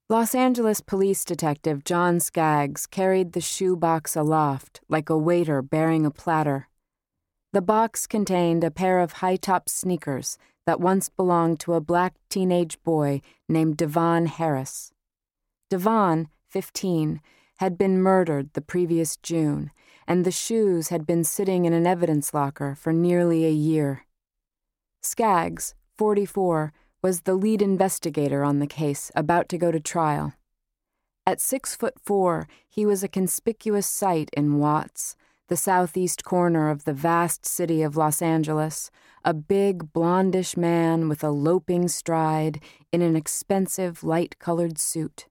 Los Angeles police detective John Skaggs carried the shoe box aloft like a waiter bearing a platter. The box contained a pair of high-top sneakers that once belonged to a black teenage boy named Devon Harris. Devon, 15, had been murdered the previous June, and the shoes had been sitting in an evidence locker for nearly a year. Skaggs, 44, was the lead investigator on the case, about to go to trial. At 6'4", he was a conspicuous sight in Watts, the southeast corner of the vast city of Los Angeles, a big, blondish man with a loping stride in an expensive, light-colored suit.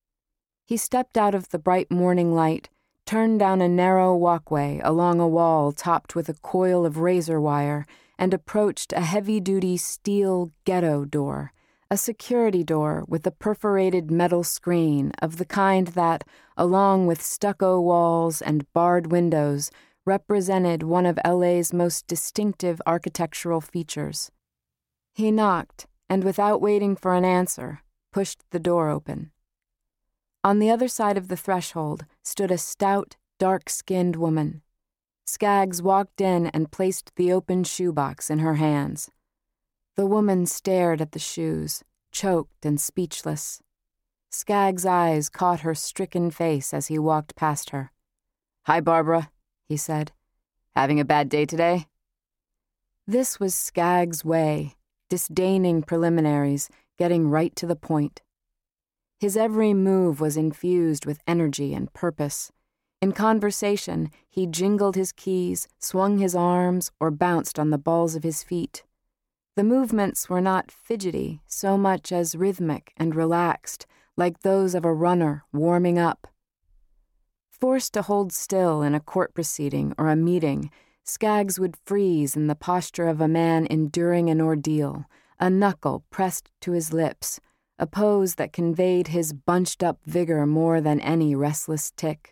He stepped out of the bright morning light, turned down a narrow walkway along a wall topped with a coil of razor wire, and approached a heavy-duty steel ghetto door, a security door with a perforated metal screen of the kind that, along with stucco walls and barred windows, represented one of LA's most distinctive architectural features. He knocked, and without waiting for an answer, pushed the door open. On the other side of the threshold stood a stout, dark-skinned woman. Skaggs walked in and placed the open shoebox in her hands. The woman stared at the shoes, choked and speechless. Skaggs' eyes caught her stricken face as he walked past her. "Hi, Barbara," he said. "Having a bad day today?" This was Skaggs' way, disdaining preliminaries, getting right to the point. His every move was infused with energy and purpose. In conversation, he jingled his keys, swung his arms, or bounced on the balls of his feet. The movements were not fidgety so much as rhythmic and relaxed, like those of a runner warming up. Forced to hold still in a court proceeding or a meeting, Skaggs would freeze in the posture of a man enduring an ordeal, a knuckle pressed to his lips, a pose that conveyed his bunched-up vigor more than any restless tic.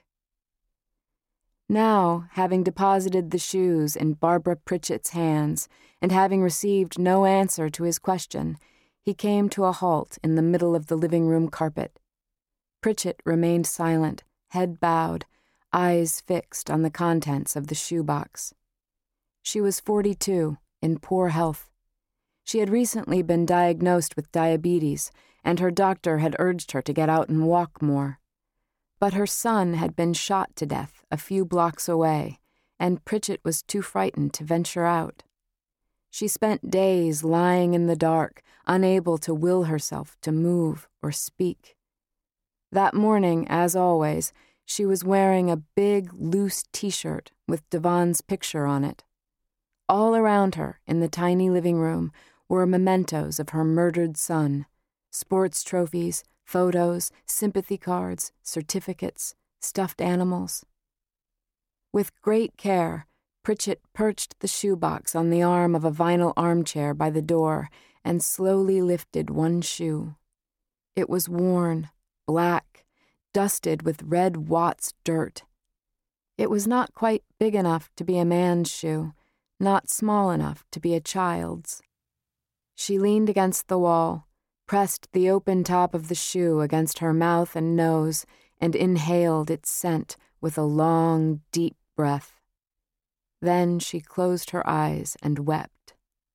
Now, having deposited the shoes in Barbara Pritchett's hands, and having received no answer to his question, he came to a halt in the middle of the living-room carpet. Pritchett remained silent, head bowed, eyes fixed on the contents of the shoebox. She was 42, in poor health. She had recently been diagnosed with diabetes, and her doctor had urged her to get out and walk more. But her son had been shot to death a few blocks away, and Pritchett was too frightened to venture out. She spent days lying in the dark, unable to will herself to move or speak. That morning, as always, she was wearing a big, loose T-shirt with Devon's picture on it. All around her, in the tiny living room, were mementos of her murdered son, sports trophies, photos, sympathy cards, certificates, stuffed animals. With great care, Pritchett perched the shoebox on the arm of a vinyl armchair by the door and slowly lifted one shoe. It was worn, black, dusted with red Watts dirt. It was not quite big enough to be a man's shoe, not small enough to be a child's. She leaned against the wall, pressed the open top of the shoe against her mouth and nose, and inhaled its scent with a long, deep breath. Then she closed her eyes and wept.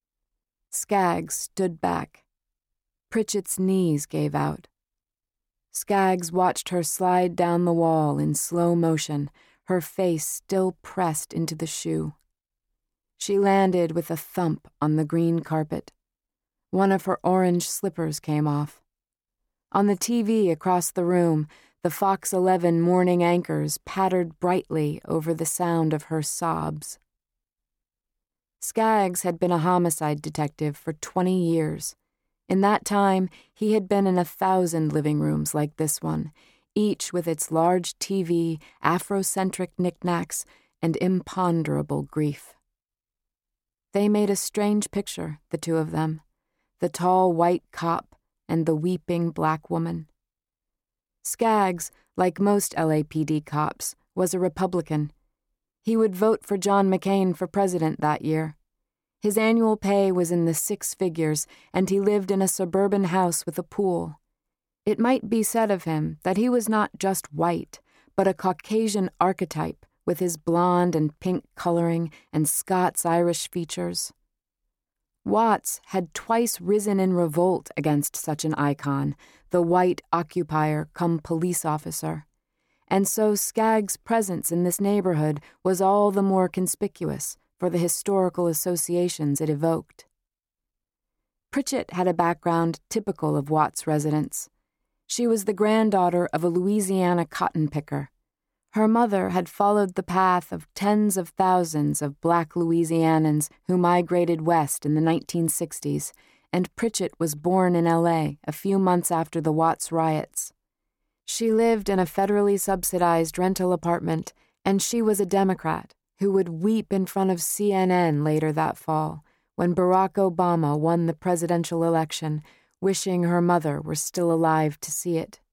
Skaggs stood back. Pritchett's knees gave out. Skaggs watched her slide down the wall in slow motion, her face still pressed into the shoe. She landed with a thump on the green carpet. One of her orange slippers came off. On the TV across the room, the Fox 11 morning anchors pattered brightly over the sound of her sobs. Skaggs had been a homicide detective for 20 years. In that time, he had been in 1,000 living rooms like this one, each with its large TV, Afrocentric knickknacks, and imponderable grief. They made a strange picture, the two of them, the tall white cop and the weeping black woman. Skaggs, like most LAPD cops, was a Republican. He would vote for John McCain for president that year. His annual pay was in the 6 figures, and he lived in a suburban house with a pool. It might be said of him that he was not just white, but a Caucasian archetype with his blonde and pink coloring and Scots-Irish features. Watts had twice risen in revolt against such an icon, the white occupier come police officer, and so Skaggs' presence in this neighborhood was all the more conspicuous for the historical associations it evoked. Pritchett had a background typical of Watts' residence. She was the granddaughter of a Louisiana cotton picker. Her mother had followed the path of tens of thousands of black Louisianans who migrated west in the 1960s, and Pritchett was born in L.A. a few months after the Watts riots. She lived in a federally subsidized rental apartment, and she was a Democrat who would weep in front of CNN later that fall when Barack Obama won the presidential election, wishing her mother were still alive to see it.